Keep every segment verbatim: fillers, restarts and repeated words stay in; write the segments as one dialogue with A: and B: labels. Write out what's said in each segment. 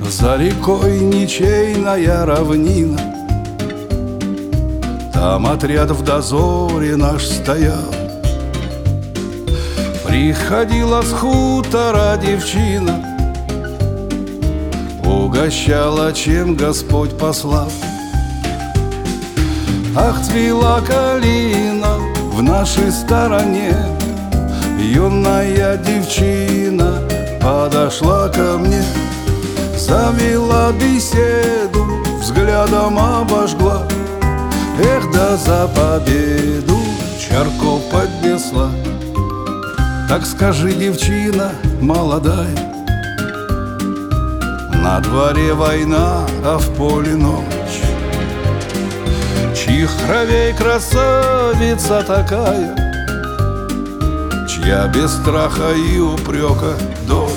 A: За рекой ничейная равнина, там отряд в дозоре наш стоял. Приходила с хутора девчина, угощала, чем Господь послал. Ах, цвела калина в нашей стороне, юная девчина подошла ко мне, завела беседу, взглядом обожгла. Эх, да за победу чарку поднесла. Так скажи, девчина молодая, на дворе война, а в поле ночь, чьих кровей красавица такая, чья без страха и упрека дочь?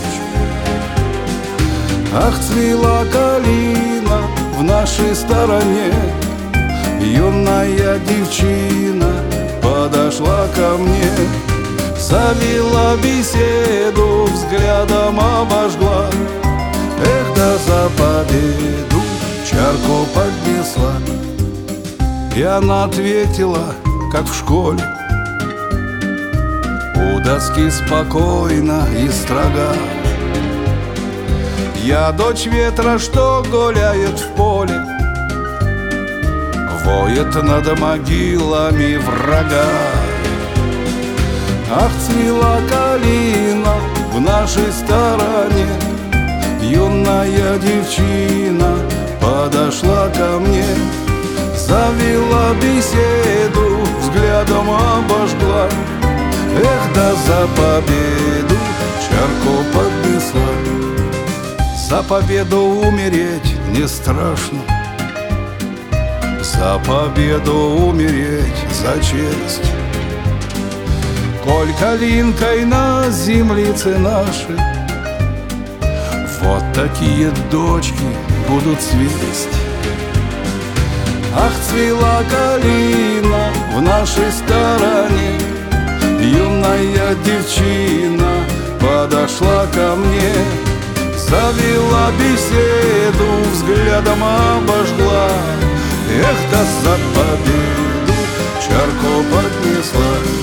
A: Ах, цвела калина в нашей стороне, юная девчина подошла ко мне, завела беседу, взглядом обожгла. Эх, да за победу чарку поднесла. И она ответила, как в школе, у доски спокойно и строга: я дочь ветра, что гуляет в поле, воет над могилами врага. Ах, цвела калина в нашей стороне, юная девчина подошла ко мне, завела беседу, взглядом обожгла. Эх, да за победу чарку поднесла. За победу умереть не страшно, за победу умереть за честь. Коль калинкой на землице нашей вот такие дочки будут цвесть. Ах, цвела калина в нашей стороне, юная девчина подошла ко мне, завела беседу, взглядом обожгла. Эх, да за победу чарку поднесла.